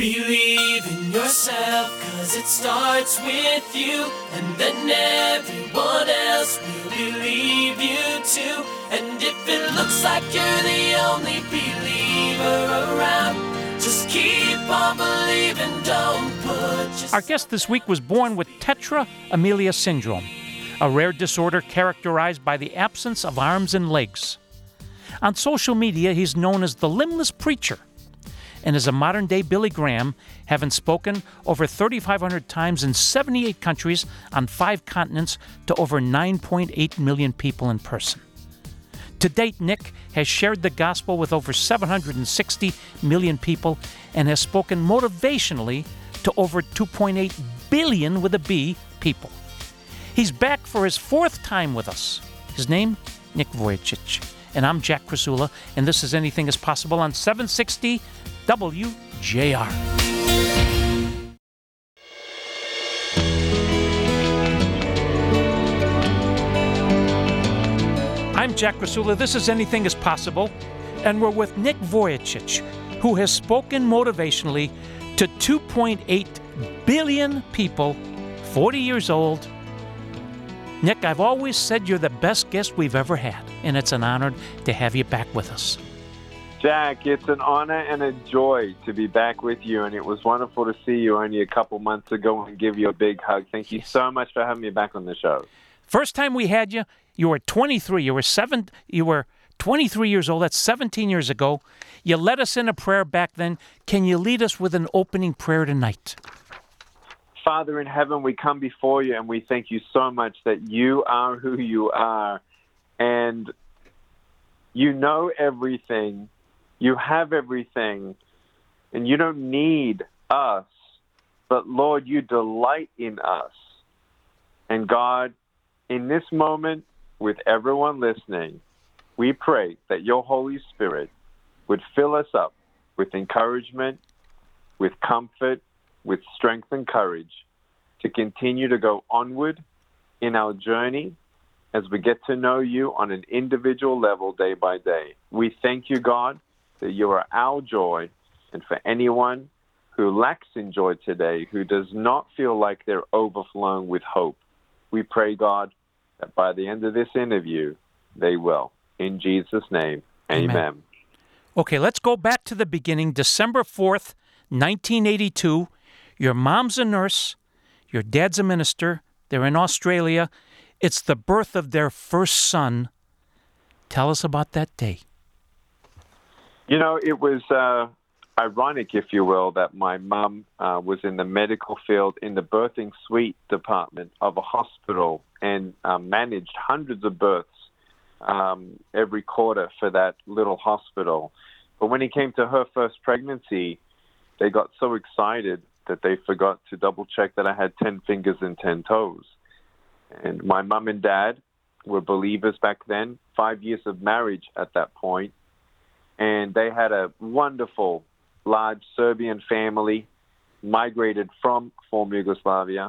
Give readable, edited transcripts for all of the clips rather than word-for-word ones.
Believe in yourself, 'cause it starts with you, and then everyone else will believe you too. And if it looks like you're the only believer around, just keep on believing, don't put yourself. Our guest this week was born with tetra amelia syndrome, a rare disorder characterized by the absence of arms and legs. On social media, he's known as the Limbless Preacher, and is a modern-day Billy Graham, having spoken over 3,500 times in 78 countries on 5 continents to over 9.8 million people in person. To date, Nick has shared the gospel with over 760 million people and has spoken motivationally to over 2.8 billion with a B people. He's back for his 4th time with us. His name, Nick Vujicic. And I'm Jack Krasula, and this is Anything is Possible on 760 WJR. I'm Jack Krasula. This is Anything is Possible, and we're with Nick Vujicic, who has spoken motivationally to 2.8 billion people, 40 years old. Nick, I've always said you're the best guest we've ever had, and it's an honor to have you back with us. Jack, it's an honor and a joy to be back with you, and it was wonderful to see you only a couple months ago and give you a big hug. Thank you so much for having me back on the show. First time we had you, you were 23. You were 23 years old. That's 17 years ago. You led us in a prayer back then. Can you lead us with an opening prayer tonight? Father in heaven, we come before you and we thank you so much that you are who you are, and you know everything, you have everything, and you don't need us, but Lord, you delight in us. And God, in this moment, with everyone listening, we pray that your Holy Spirit would fill us up with encouragement, with comfort, with strength and courage to continue to go onward in our journey as we get to know you on an individual level day by day. We thank you, God, that you are our joy, and for anyone who lacks in joy today, who does not feel like they're overflowing with hope, we pray, God, that by the end of this interview, they will. In Jesus' name, amen. Okay, let's go back to the beginning. December 4th, 1982. Your mom's a nurse. Your dad's a minister. They're in Australia. It's the birth of their first son. Tell us about that day. You know, it was ironic, if you will, that my mom was in the medical field in the birthing suite department of a hospital and managed hundreds of births every quarter for that little hospital. But when it came to her first pregnancy, they got so excited that they forgot to double-check that I had 10 fingers and 10 toes. And my mom and dad were believers back then, 5 years of marriage at that point. And they had a wonderful, large Serbian family, migrated from former Yugoslavia,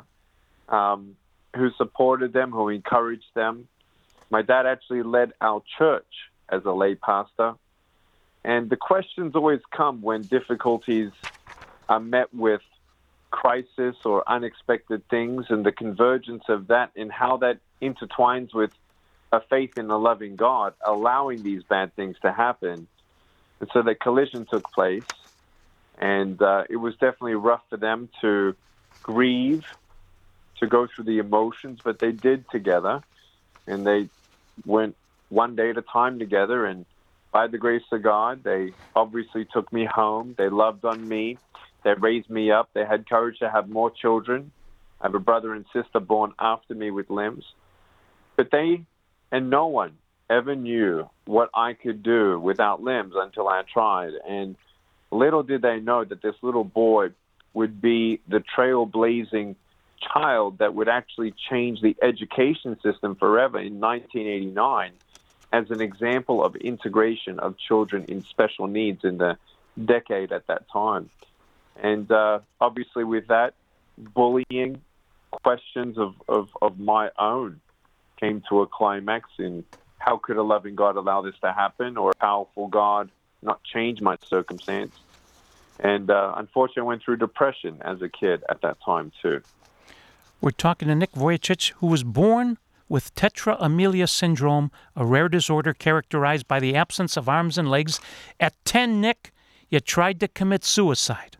who supported them, who encouraged them. My dad actually led our church as a lay pastor. And the questions always come when difficulties are met with crisis or unexpected things, and the convergence of that and how that intertwines with a faith in a loving God, allowing these bad things to happen. And so the collision took place, and it was definitely rough for them to grieve, to go through the emotions, but they did together, and they went one day at a time together, and by the grace of God, they obviously took me home. They loved on me. They raised me up. They had courage to have more children. I have a brother and sister born after me with limbs. But they and no one ever knew what I could do without limbs until I tried. And little did they know that this little boy would be the trailblazing child that would actually change the education system forever in 1989 as an example of integration of children in special needs in the decade at that time. And obviously with that, bullying, questions of my own came to a climax in how could a loving God allow this to happen, or a powerful God not change my circumstance. And unfortunately, I went through depression as a kid at that time, too. We're talking to Nick Vujicic, who was born with tetra amelia syndrome, a rare disorder characterized by the absence of arms and legs. At 10, Nick, you tried to commit suicide.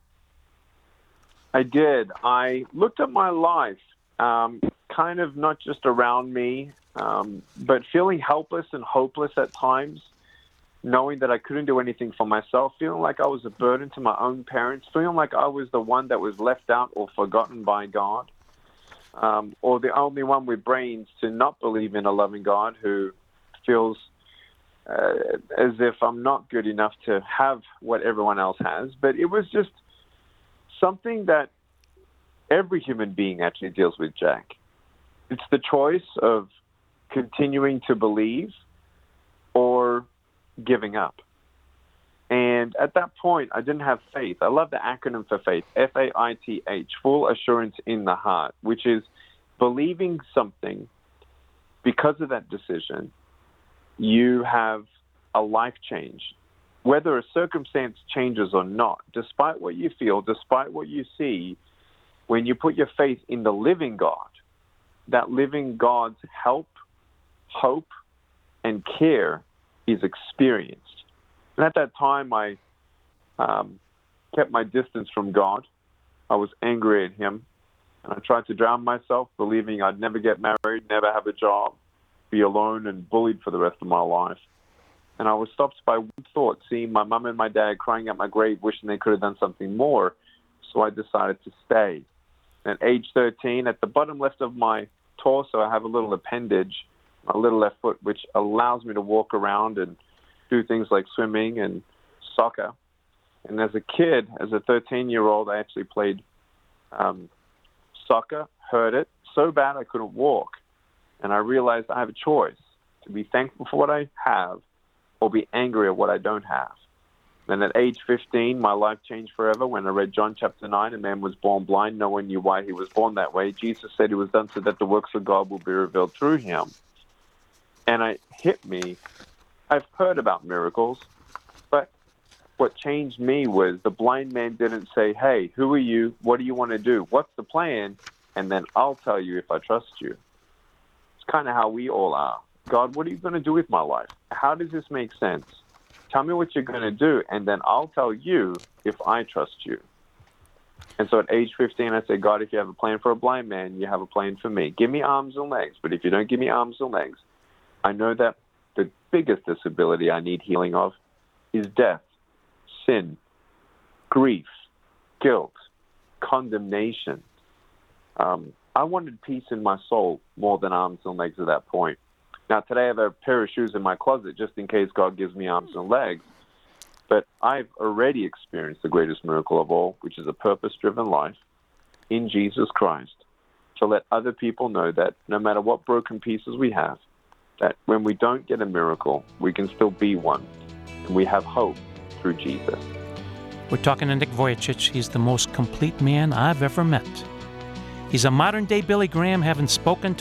I did. I looked at my life, kind of not just around me, but feeling helpless and hopeless at times, knowing that I couldn't do anything for myself, feeling like I was a burden to my own parents, feeling like I was the one that was left out or forgotten by God, or the only one with brains to not believe in a loving God who feels as if I'm not good enough to have what everyone else has. But it was just something that every human being actually deals with, Jack. It's the choice of continuing to believe or giving up. And at that point, I didn't have faith. I love the acronym for faith, F-A-I-T-H, full assurance in the heart, which is believing something. Because of that decision, you have a life change. Whether a circumstance changes or not, despite what you feel, despite what you see, when you put your faith in the living God, that living God's help, hope, and care is experienced. And at that time, I kept my distance from God. I was angry at him. And I tried to drown myself, believing I'd never get married, never have a job, be alone and bullied for the rest of my life. And I was stopped by one thought, seeing my mom and my dad crying at my grave, wishing they could have done something more. So I decided to stay. At age 13, at the bottom left of my torso, I have a little appendage, my little left foot, which allows me to walk around and do things like swimming and soccer. And as a kid, as a 13-year-old, I actually played soccer, hurt it so bad I couldn't walk. And I realized I have a choice to be thankful for what I have or be angry at what I don't have. Then at age 15, my life changed forever when I read John chapter 9, a man was born blind. No one knew why he was born that way. Jesus said it was done so that the works of God will be revealed through him. And it hit me. I've heard about miracles, but what changed me was the blind man didn't say, hey, who are you? What do you want to do? What's the plan? And then I'll tell you if I trust you. It's kind of how we all are. God, what are you going to do with my life? How does this make sense? Tell me what you're going to do, and then I'll tell you if I trust you. And so at age 15, I said, God, if you have a plan for a blind man, you have a plan for me. Give me arms and legs, but if you don't give me arms and legs, I know that the biggest disability I need healing of is death, sin, grief, guilt, condemnation. I wanted peace in my soul more than arms and legs at that point. Now, today I have a pair of shoes in my closet just in case God gives me arms and legs. But I've already experienced the greatest miracle of all, which is a purpose-driven life in Jesus Christ, to let other people know that no matter what broken pieces we have, that when we don't get a miracle, we can still be one. And we have hope through Jesus. We're talking to Nick Vujicic. He's the most complete man I've ever met. He's a modern-day Billy Graham, having spoken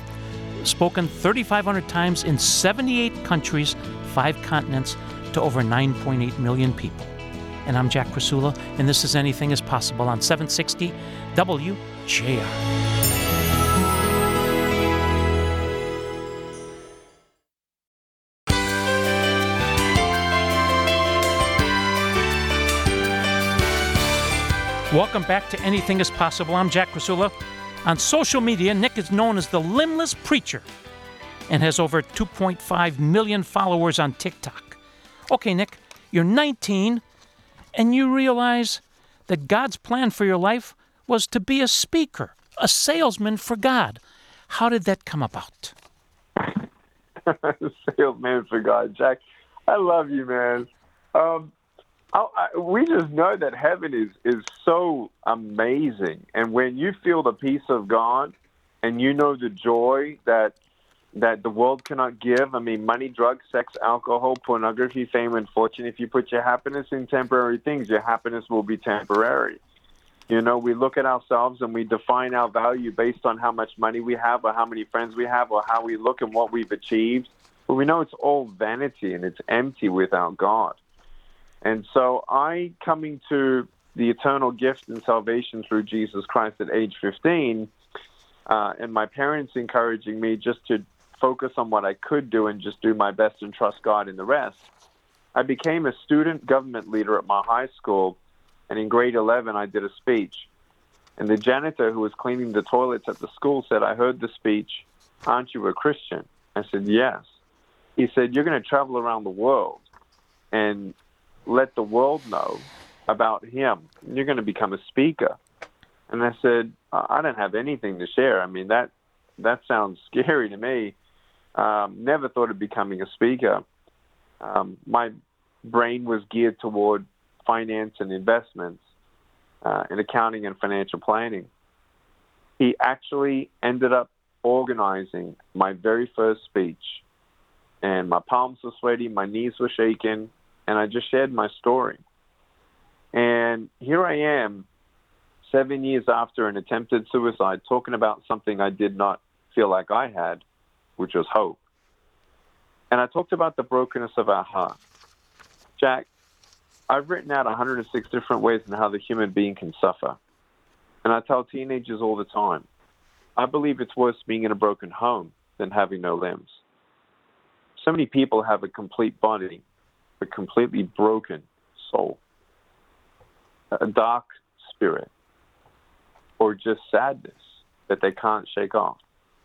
3,500 times in 78 countries, 5 continents, to over 9.8 million people. And I'm Jack Krasula, and this is Anything is Possible on 760 WJR. Welcome back to Anything is Possible. I'm Jack Krasula. On social media, Nick is known as the Limbless Preacher and has over 2.5 million followers on TikTok. Okay, Nick, you're 19 and you realize that God's plan for your life was to be a speaker, a salesman for God. How did that come about? Salesman for God, Jack. I love you, man. We just know that heaven is so amazing. And when you feel the peace of God and you know the joy that the world cannot give, I mean, money, drugs, sex, alcohol, pornography, fame, and fortune, if you put your happiness in temporary things, your happiness will be temporary. You know, we look at ourselves and we define our value based on how much money we have or how many friends we have or how we look and what we've achieved. But we know it's all vanity and it's empty without God. And so coming to the eternal gift and salvation through Jesus Christ at age 15, and my parents encouraging me just to focus on what I could do and just do my best and trust God in the rest, I became a student government leader at my high school, and in grade 11 I did a speech. And the janitor who was cleaning the toilets at the school said, "I heard the speech. Aren't you a Christian?" I said, "Yes." He said, "You're going to travel around the world and let the world know about him. You're going to become a speaker." And I said, "I don't have anything to share. I mean, that sounds scary to me. Never thought of becoming a speaker." My brain was geared toward finance and investments, and accounting and financial planning. He actually ended up organizing my very first speech, and my palms were sweaty, my knees were shaking, and I just shared my story. And here I am, 7 years after an attempted suicide, talking about something I did not feel like I had, which was hope. And I talked about the brokenness of our heart. Jack, I've written out 106 different ways in how the human being can suffer. And I tell teenagers all the time, I believe it's worse being in a broken home than having no limbs. So many people have a complete body, but completely broken soul, a dark spirit, or just sadness that they can't shake off.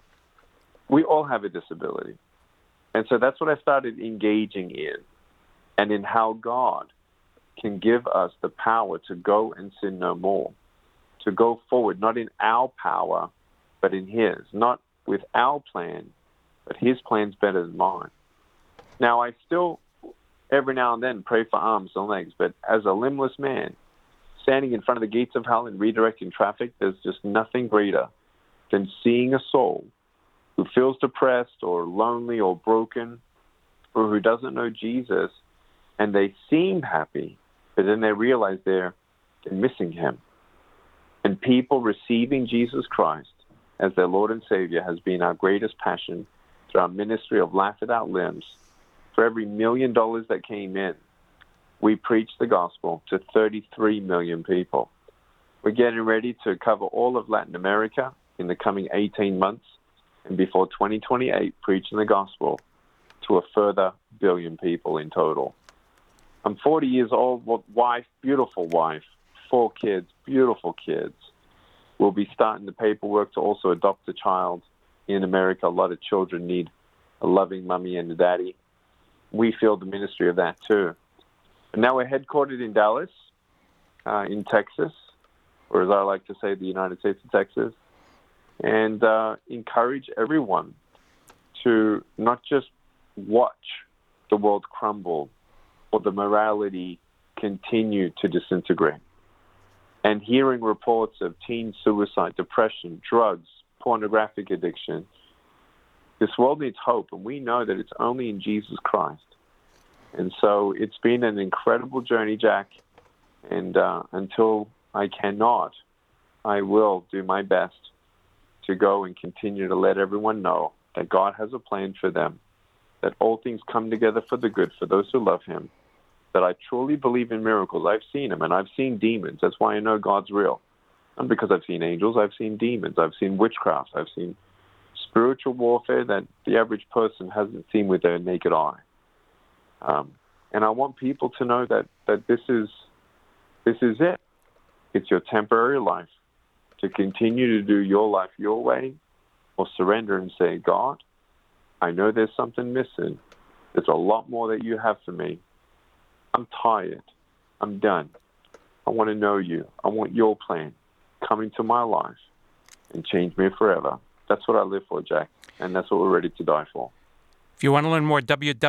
We all have a disability. And so that's what I started engaging in, and in how God can give us the power to go and sin no more, to go forward, not in our power, but in His, not with our plan, but His plan's better than mine. Now, I still, every now and then, pray for arms and legs, but as a limbless man, standing in front of the gates of hell and redirecting traffic, there's just nothing greater than seeing a soul who feels depressed or lonely or broken, or who doesn't know Jesus, and they seem happy, but then they realize they're missing Him. And people receiving Jesus Christ as their Lord and Savior has been our greatest passion through our ministry of Laugh Without Limbs. For every $1 million that came in, we preached the gospel to 33 million people. We're getting ready to cover all of Latin America in the coming 18 months, and before 2028, preaching the gospel to a further 1 billion people in total. I'm 40 years old, wife, beautiful wife, 4 kids, beautiful kids. We'll be starting the paperwork to also adopt a child. In America, a lot of children need a loving mommy and a daddy. We feel the ministry of that too. And now we're headquartered in Dallas, in Texas, or as I like to say, the United States of Texas, and encourage everyone to not just watch the world crumble or the morality continue to disintegrate. And hearing reports of teen suicide, depression, drugs, pornographic addiction, this world needs hope, and we know that it's only in Jesus Christ. And so it's been an incredible journey, Jack, and until I cannot, I will do my best to go and continue to let everyone know that God has a plan for them, that all things come together for the good for those who love Him, that I truly believe in miracles. I've seen them, and I've seen demons. That's why I know God's real. Not because I've seen angels, I've seen demons. I've seen witchcraft. I've seen spiritual warfare that the average person hasn't seen with their naked eye. And I want people to know that this is it. It's your temporary life, to continue to do your life your way, or surrender and say, God, I know there's something missing. There's a lot more that you have for me. I'm tired. I'm done. I want to know you. I want your plan. Come into my life and change me forever. That's what I live for, Jack, and that's what we're ready to die for. If you want to learn more,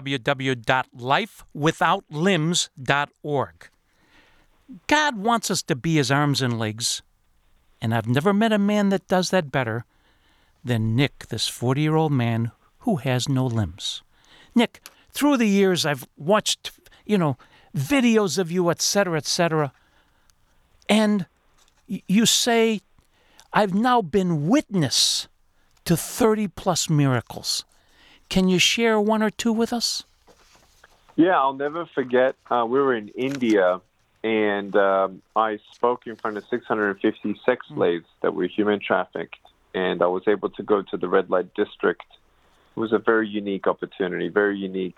www.lifewithoutlimbs.org. God wants us to be His arms and legs, and I've never met a man that does that better than Nick, this 40-year-old man who has no limbs. Nick, through the years, I've watched, videos of you, etc., and you say, I've now been witness to 30-plus miracles. Can you share one or two with us? Yeah, I'll never forget. We were in India, and I spoke in front of 650 sex slaves that were human trafficked, and I was able to go to the red light district. It was a very unique opportunity, very unique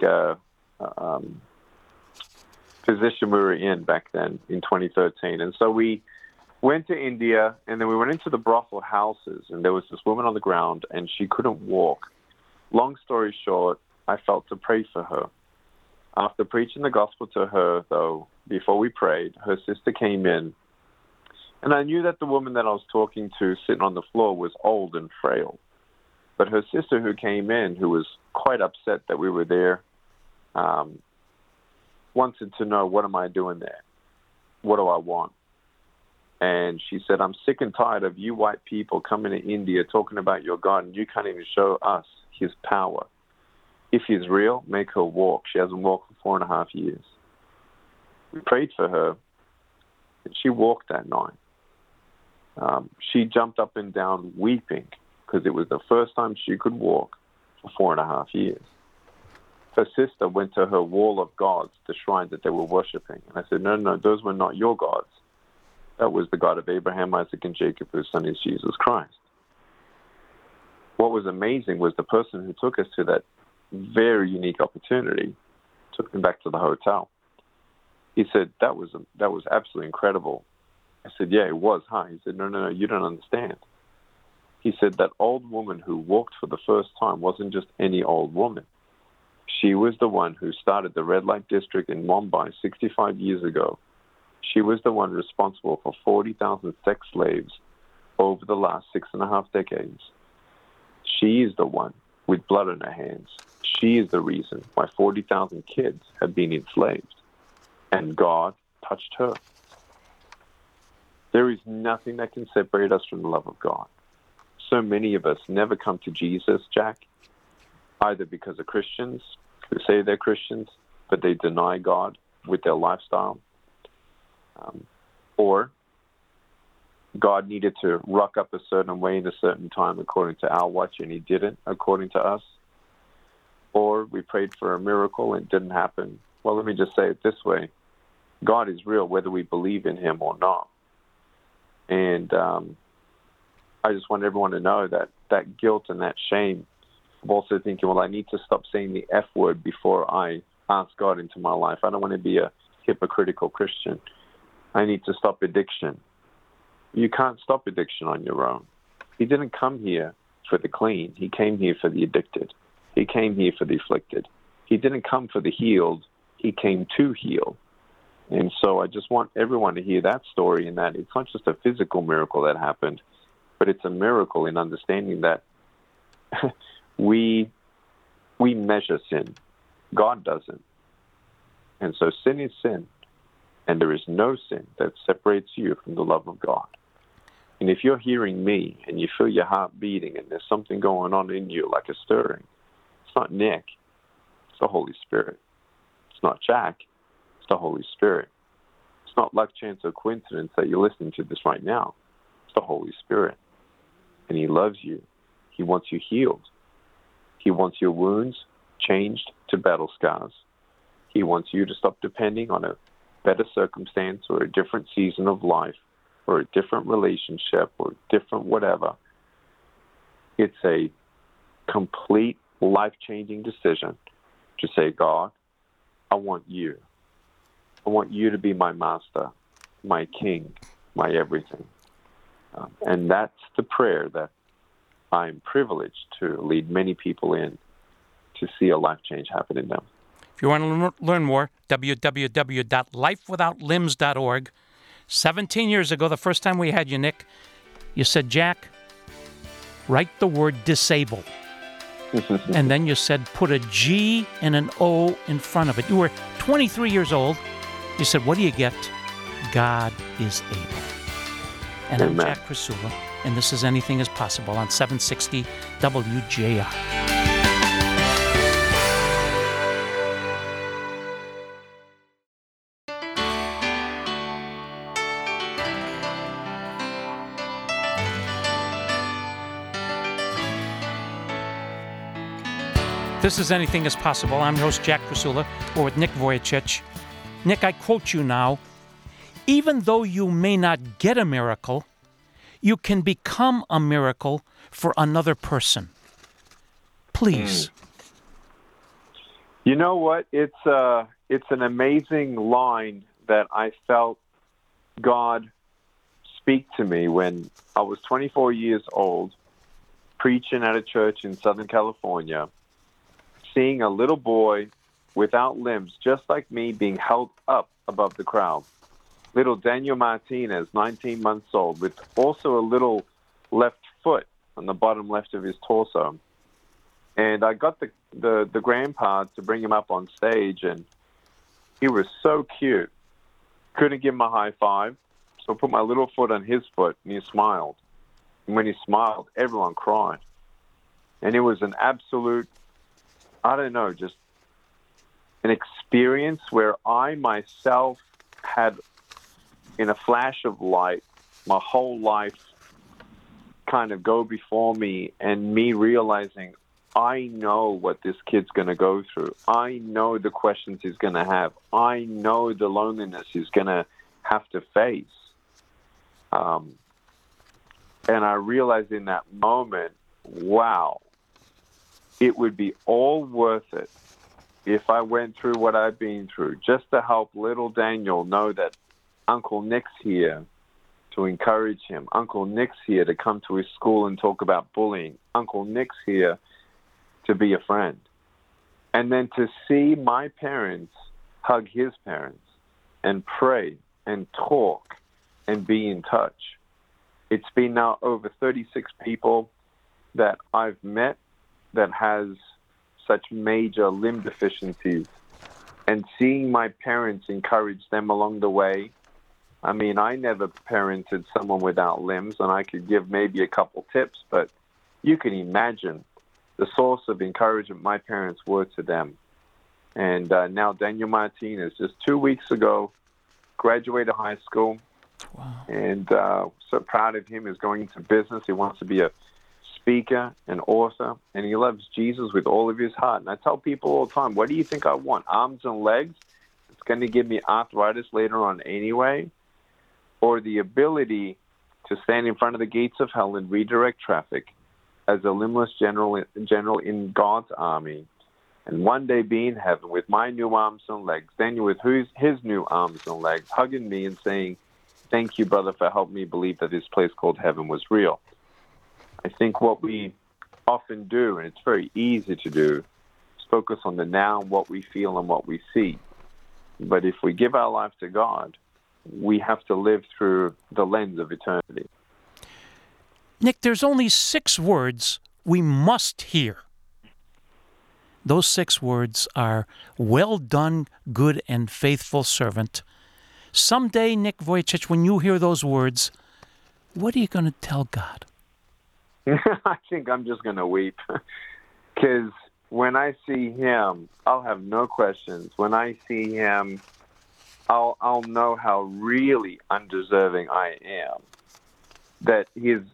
position we were in back then in 2013. And so we went to India, and then we went into the brothel houses, and there was this woman on the ground, and she couldn't walk. Long story short, I felt to pray for her. After preaching the gospel to her, though, before we prayed, her sister came in, and I knew that the woman that I was talking to sitting on the floor was old and frail. But her sister who came in, who was quite upset that we were there, wanted to know, what am I doing there? What do I want? And she said, I'm sick and tired of you white people coming to India talking about your God, and you can't even show us his power. If he's real, make her walk. She hasn't walked for 4.5 years. We prayed for her, and she walked that night. She jumped up and down weeping because it was the first time she could walk for 4.5 years. Her sister went to her wall of gods, the shrine that they were worshiping. And I said, no, those were not your gods. That was the God of Abraham, Isaac, and Jacob, whose son is Jesus Christ. What was amazing was the person who took us to that very unique opportunity took me back to the hotel. He said, that was absolutely incredible. I said, yeah, it was, huh? He said, no, you don't understand. He said that old woman who walked for the first time wasn't just any old woman. She was the one who started the red light district in Mumbai 65 years ago. She was the one responsible for 40,000 sex slaves over the last 6.5 decades. She is the one with blood on her hands. She is the reason why 40,000 kids have been enslaved. And God touched her. There is nothing that can separate us from the love of God. So many of us never come to Jesus, Jack, either because of Christians who say they're Christians, but they deny God with their lifestyle, or God needed to rock up a certain way in a certain time according to our watch, and he didn't according to us. Or we prayed for a miracle and it didn't happen. Well, let me just say it this way. God is real whether we believe in him or not. And I just want everyone to know that that guilt and that shame of also thinking, well, I need to stop saying the F word before I ask God into my life. I don't want to be a hypocritical Christian. I need to stop addiction. You can't stop addiction on your own. He didn't come here for the clean. He came here for the addicted. He came here for the afflicted. He didn't come for the healed. He came to heal. And so I just want everyone to hear that story, and that it's not just a physical miracle that happened, but it's a miracle in understanding that we measure sin. God doesn't. And so sin is sin, and there is no sin that separates you from the love of God. And if you're hearing me and you feel your heart beating and there's something going on in you like a stirring, it's not Nick, it's the Holy Spirit. It's not Jack, it's the Holy Spirit. It's not luck, chance, or coincidence that you're listening to this right now. It's the Holy Spirit. And he loves you. He wants you healed. He wants your wounds changed to battle scars. He wants you to stop depending on a better circumstance or a different season of life or a different relationship or different whatever. It's a complete life-changing decision to say, God, I want you. I want you to be my master, my king, my everything. And that's the prayer that I'm privileged to lead many people in to see a life change happen in them. If you want to learn more, www.lifewithoutlimbs.org. 17 years ago, the first time we had you, Nick, you said, Jack, write the word disable. And then you said, put a G and an O in front of it. You were 23 years old. You said, what do you get? God is able. And I'm Jack Krasula, and this is Anything is Possible on 760 WJR. This is Anything is Possible. I'm your host, Jack Krasula. We're with Nick Vujicic. Nick, I quote you now. Even though you may not get a miracle, you can become a miracle for another person. Please. You know what? It's an amazing line that I felt God speak to me when I was 24 years old, preaching at a church in Southern California, seeing a little boy without limbs, just like me, being held up above the crowd. Little Daniel Martinez, 19 months old, with also a little left foot on the bottom left of his torso. And I got the grandpa to bring him up on stage, and he was so cute. Couldn't give him a high five, so I put my little foot on his foot, and he smiled. And when he smiled, everyone cried. And it was an absolute, I don't know, just an experience where I myself had, in a flash of light, my whole life kind of go before me, and me realizing I know what this kid's going to go through. I know the questions he's going to have. I know the loneliness he's going to have to face. And I realized in that moment, wow, it would be all worth it if I went through what I've been through, just to help little Daniel know that Uncle Nick's here to encourage him. Uncle Nick's here to come to his school and talk about bullying. Uncle Nick's here to be a friend. And then to see my parents hug his parents and pray and talk and be in touch. It's been now over 36 people that I've met that has such major limb deficiencies. And seeing my parents encourage them along the way. I mean, I never parented someone without limbs, and I could give maybe a couple tips, but you can imagine the source of encouragement my parents were to them. And now Daniel Martinez, just 2 weeks ago, graduated high school. Wow. And so proud of him. He's going into business. He wants to be a speaker, an author, and he loves Jesus with all of his heart. And I tell people all the time, what do you think I want? Arms and legs? It's going to give me arthritis later on anyway? Or the ability to stand in front of the gates of hell and redirect traffic as a limbless general in God's army, and one day be in heaven with my new arms and legs, Daniel with his new arms and legs, hugging me and saying, thank you, brother, for helping me believe that this place called heaven was real. I think what we often do, and it's very easy to do, is focus on the now, what we feel and what we see. But if we give our life to God, we have to live through the lens of eternity. Nick, there's only 6 words we must hear. Those 6 words are, well done, good and faithful servant. Someday, Nick Vujicic, when you hear those words, what are you going to tell God? I think I'm just going to weep. Because when I see him, I'll have no questions. When I see him, I'll know how really undeserving I am. That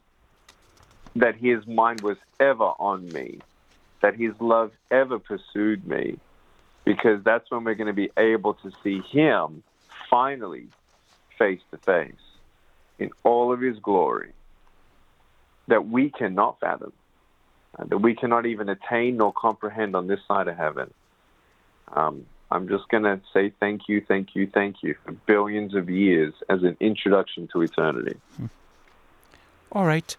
his mind was ever on me, that his love ever pursued me, because that's when we're going to be able to see him finally face to face in all of his glory that we cannot fathom, that we cannot even attain nor comprehend on this side of heaven. I'm just going to say thank you, thank you, thank you for billions of years as an introduction to eternity. All right.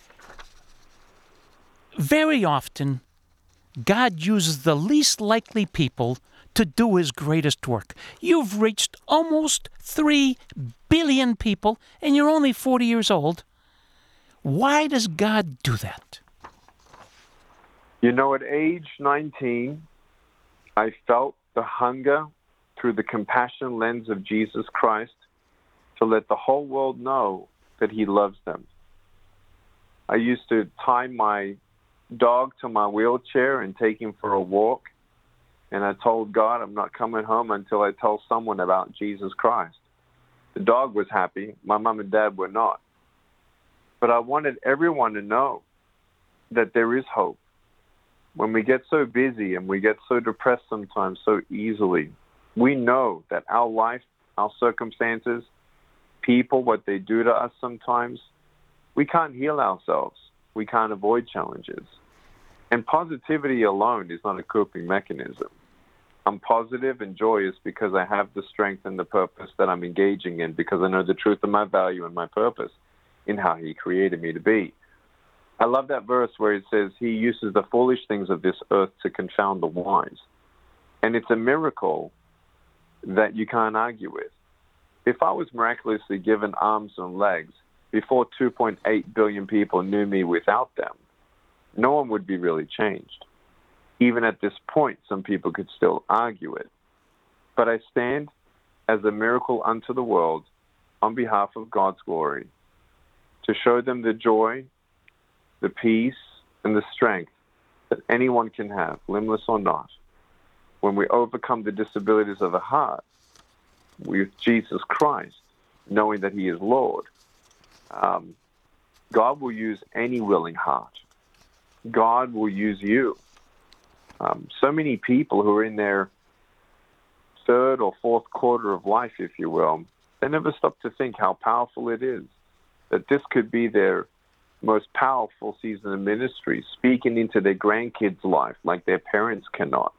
Very often, God uses the least likely people to do his greatest work. You've reached almost 3 billion people, and you're only 40 years old. Why does God do that? You know, at age 19, I felt the hunger through the compassion lens of Jesus Christ to let the whole world know that he loves them. I used to tie my dog to my wheelchair and take him for a walk. And I told God, I'm not coming home until I tell someone about Jesus Christ. The dog was happy. My mom and dad were not. But I wanted everyone to know that there is hope, when we get so busy and we get so depressed sometimes so easily, we know that our life, our circumstances, people, what they do to us sometimes, we can't heal ourselves. We can't avoid challenges. And positivity alone is not a coping mechanism. I'm positive and joyous because I have the strength and the purpose that I'm engaging in, because I know the truth of my value and my purpose in how he created me to be. I love that verse where it says he uses the foolish things of this earth to confound the wise. And it's a miracle that you can't argue with. If I was miraculously given arms and legs before 2.8 billion people knew me without them, no one would be really changed. Even at this point, some people could still argue it. But I stand as a miracle unto the world on behalf of God's glory, to show them the joy, the peace, and the strength that anyone can have, limbless or not, when we overcome the disabilities of the heart with Jesus Christ, knowing that he is Lord. God will use any willing heart. God will use you. So many people who are in their third or fourth quarter of life, if you will, they never stop to think how powerful it is, that this could be their most powerful season of ministry, speaking into their grandkids' life like their parents cannot.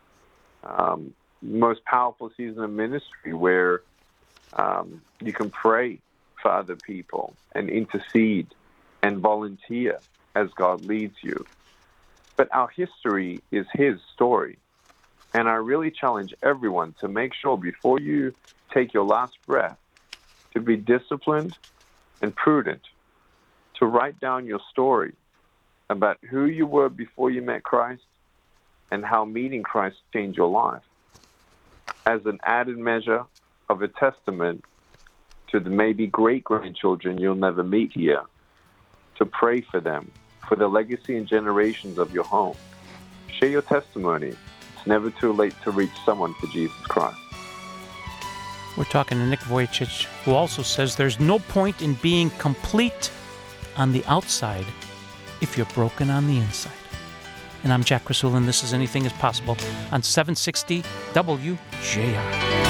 Most powerful season of ministry where you can pray for other people and intercede and volunteer as God leads you. But our history is his story. And I really challenge everyone to make sure before you take your last breath to be disciplined and prudent, to write down your story about who you were before you met Christ and how meeting Christ changed your life, as an added measure of a testament to the maybe great-grandchildren you'll never meet here, to pray for them, for the legacy and generations of your home. Share your testimony. It's never too late to reach someone for Jesus Christ. We're talking to Nick Vujicic, who also says there's no point in being complete on the outside if you're broken on the inside. And I'm Jack Rasul, and this is Anything is Possible on 760 WJR.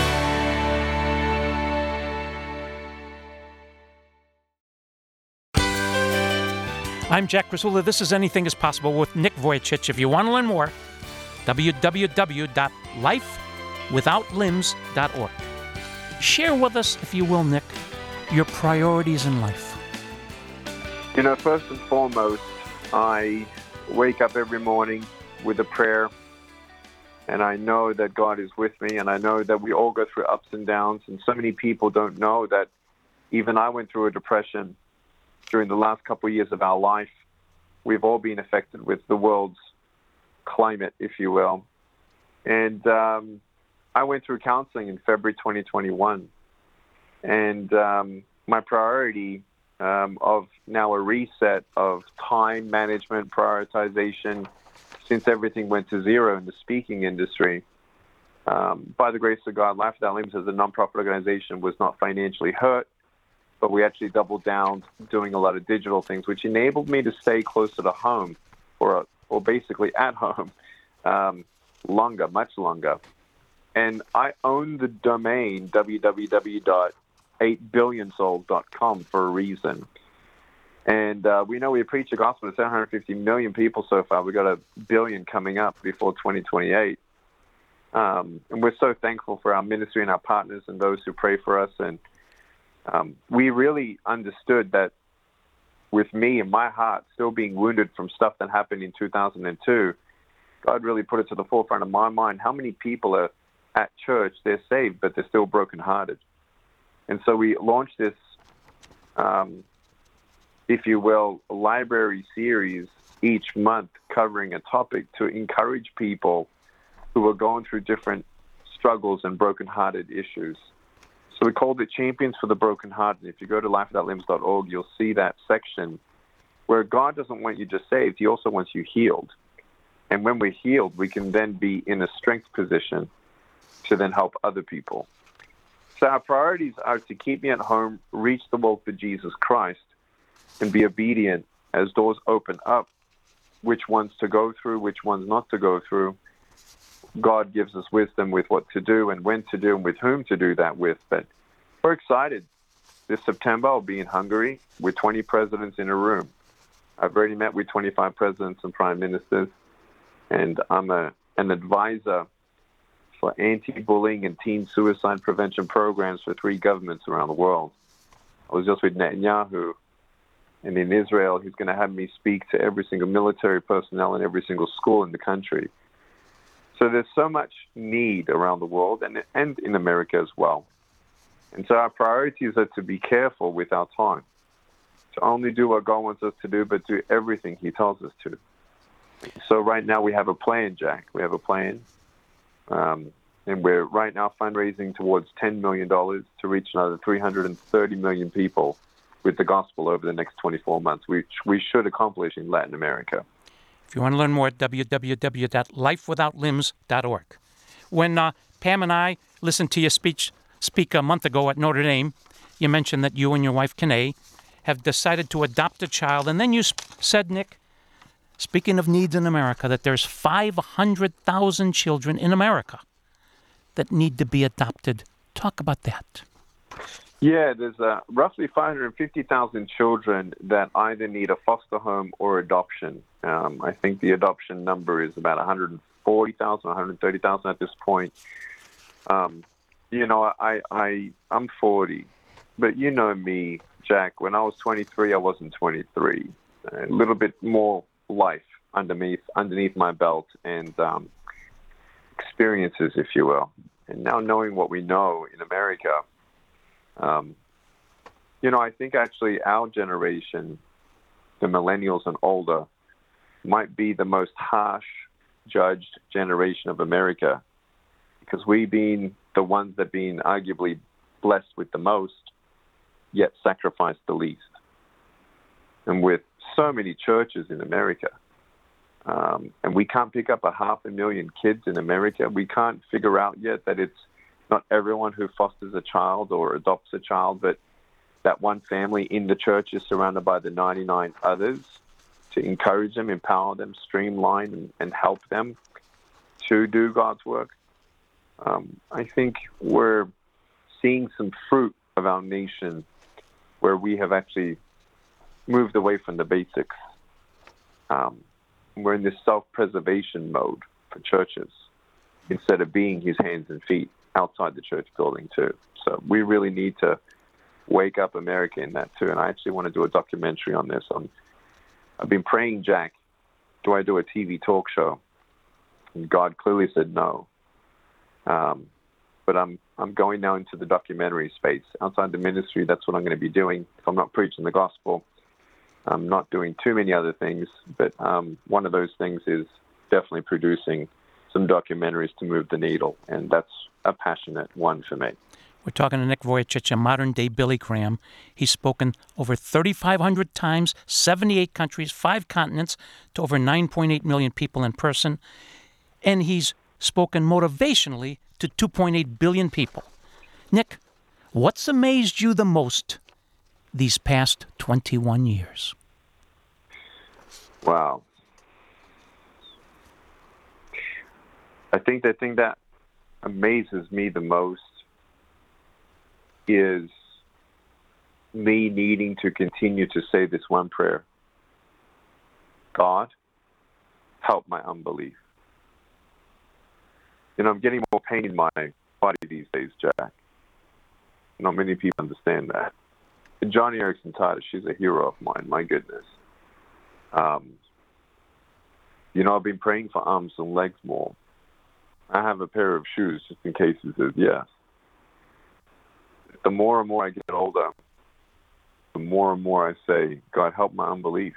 I'm Jack Rasula. This is Anything is Possible with Nick Vujicic. If you want to learn more, www.lifewithoutlimbs.org. Share with us, if you will, Nick, your priorities in life. You know, first and foremost, I wake up every morning with a prayer, and I know that God is with me, and I know that we all go through ups and downs, and so many people don't know that even I went through a depression during the last couple of years of our life. We've all been affected with the world's climate, if you will. And I went through counseling in February 2021. And my priority of now a reset of time management, prioritization, since everything went to zero in the speaking industry, by the grace of God, Life Without Limbs as a nonprofit organization was not financially hurt, but we actually doubled down doing a lot of digital things, which enabled me to stay closer to home, or basically at home, much longer. And I own the domain www.8billionsoul.com for a reason. And we know we preach the gospel to 750 million people so far. We've got 1 billion coming up before 2028. And we're so thankful for our ministry and our partners and those who pray for us. And we really understood that with me and my heart still being wounded from stuff that happened in 2002, God really put it to the forefront of my mind. How many people are at church, they're saved, but they're still brokenhearted? And so we launched this, if you will, library series each month covering a topic to encourage people who are going through different struggles and brokenhearted issues. So we called it Champions for the Brokenhearted. If you go to lifewithoutlimbs.org, you'll see that section where God doesn't want you just saved. He also wants you healed. And when we're healed, we can then be in a strength position to then help other people. So our priorities are to keep me at home, reach the world for Jesus Christ, and be obedient as doors open up which ones to go through, which ones not to go through. God gives us wisdom with what to do and when to do and with whom to do that with. But we're excited. This September, I'll be in Hungary with 20 presidents in a room. I've already met with 25 presidents and prime ministers, and I'm an advisor for anti-bullying and teen suicide prevention programs for 3 governments around the world. I was just with Netanyahu, and in Israel, he's going to have me speak to every single military personnel in every single school in the country. So there's so much need around the world and in America as well. And so our priorities are to be careful with our time, to only do what God wants us to do, but do everything he tells us to. So right now we have a plan, Jack. We have a plan. And we're right now fundraising towards $10 million to reach another 330 million people with the gospel over the next 24 months, which we should accomplish in Latin America. If you want to learn more, www.lifewithoutlimbs.org. When Pam and I listened to you speak a month ago at Notre Dame, you mentioned that you and your wife, Kanae, have decided to adopt a child. And then you said, Nick, speaking of needs in America, that there's 500,000 children in America that need to be adopted. Talk about that. Yeah, there's roughly 550,000 children that either need a foster home or adoption. I think the adoption number is about 140,000, 130,000 at this point. I'm 40, but you know me, Jack. When I was 23, I wasn't 23. A little bit more life underneath my belt and experiences, if you will. And now knowing what we know in America, I think actually our generation, the millennials and older, might be the most harsh judged generation of America, because we've been the ones that have been arguably blessed with the most, yet sacrificed the least. And with so many churches in America, and we can't pick up 500,000 kids in America, we can't figure out yet that it's not everyone who fosters a child or adopts a child, but that one family in the church is surrounded by the 99 others to encourage them, empower them, streamline, and help them to do God's work. I think we're seeing some fruit of our nation where we have actually moved away from the basics. We're in this self-preservation mode for churches instead of being his hands and feet outside the church building too. So we really need to wake up America in that too. And I actually want to do a documentary on this. I've been praying, Jack, do I do a TV talk show? And God clearly said no. But I'm going now into the documentary space. Outside the ministry, that's what I'm going to be doing. If I'm not preaching the gospel, I'm not doing too many other things. But one of those things is definitely producing some documentaries to move the needle. And that's a passionate one for me. We're talking to Nick Vujicic, a modern-day Billy Graham. He's spoken over 3,500 times, 78 countries, 5 continents, to over 9.8 million people in person. And he's spoken motivationally to 2.8 billion people. Nick, what's amazed you the most these past 21 years? Wow. I think the thing that amazes me the most is me needing to continue to say this one prayer. God, help my unbelief. I'm getting more pain in my body these days, Jack. Not many people understand that. And Johnny Erickson Tada, she's a hero of mine, my goodness. I've been praying for arms and legs more. I have a pair of shoes just in case he says yes. The more and more I get older, the more and more I say, God, help my unbelief.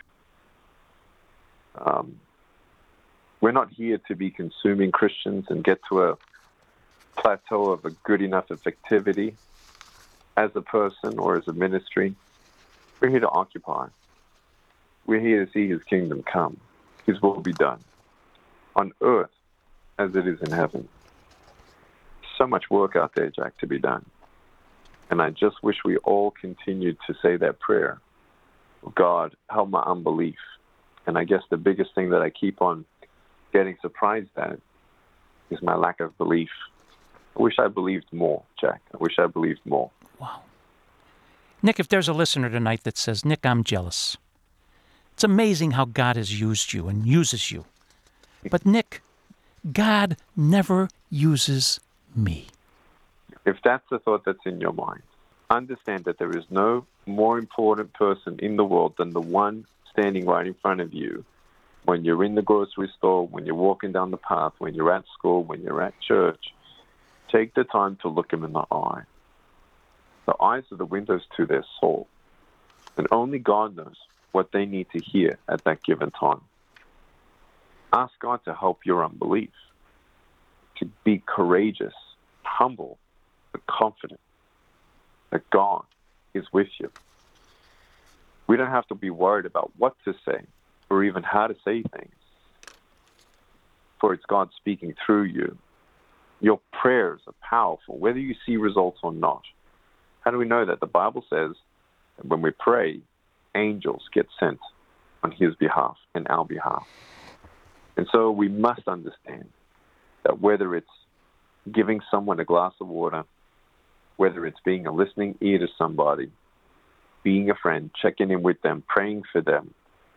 We're not here to be consuming Christians and get to a plateau of a good enough effectivity as a person or as a ministry. We're here to occupy. We're here to see his kingdom come. His will be done on earth as it is in heaven. So much work out there, Jack, to be done. And I just wish we all continued to say that prayer. God, help my unbelief. And I guess the biggest thing that I keep on getting surprised at is my lack of belief. I wish I believed more, Jack. I wish I believed more. Wow. Nick, if there's a listener tonight that says, Nick, I'm jealous. It's amazing how God has used you and uses you. But Nick, God never uses me. If that's the thought that's in your mind, understand that there is no more important person in the world than the one standing right in front of you when you're in the grocery store, when you're walking down the path, when you're at school, when you're at church. Take the time to look him in the eye. The eyes are the windows to their soul. And only God knows what they need to hear at that given time. Ask God to help your unbelief, to be courageous, humble, but confident that God is with you. We don't have to be worried about what to say or even how to say things, for it's God speaking through you. Your prayers are powerful, whether you see results or not. How do we know that? The Bible says that when we pray, angels get sent on his behalf and our behalf. And so we must understand that whether it's giving someone a glass of water, whether it's being a listening ear to somebody, being a friend, checking in with them, praying for them,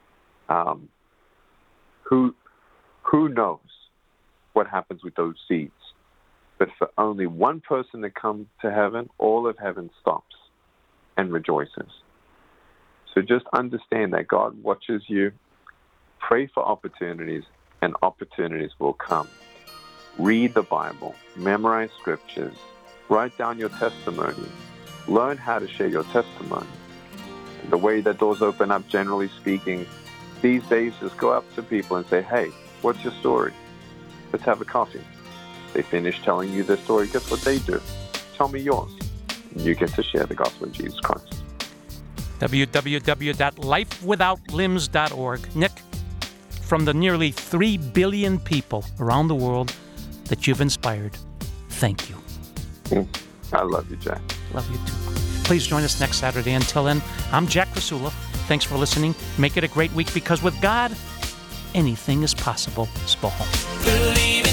who knows what happens with those seeds? But for only one person to come to heaven, all of heaven stops and rejoices. So just understand that God watches you. Pray for opportunities, and opportunities will come. Read the Bible, memorize scriptures, write down your testimony, learn how to share your testimony. The way that doors open up, generally speaking, these days just go up to people and say, hey, what's your story? Let's have a coffee. They finish telling you their story. Guess what they do? Tell me yours. And you get to share the gospel of Jesus Christ. www.lifewithoutlimbs.org. Nick, from the nearly 3 billion people around the world that you've inspired, thank you. I love you, Jack. Love you too. Please join us next Saturday. Until then, I'm Jack Rasula. Thanks for listening. Make it a great week, because with God, anything is possible. Spohom. Believe